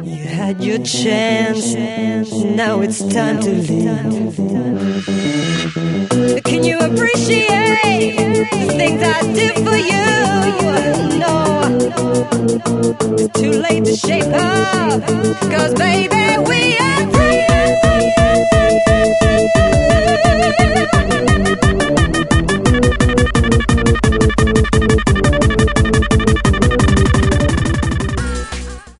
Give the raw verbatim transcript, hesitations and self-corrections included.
You had your chance, now it's time to leave. Can you appreciate the things I do for you? No, it's too late to shape up, 'cause baby, we are free.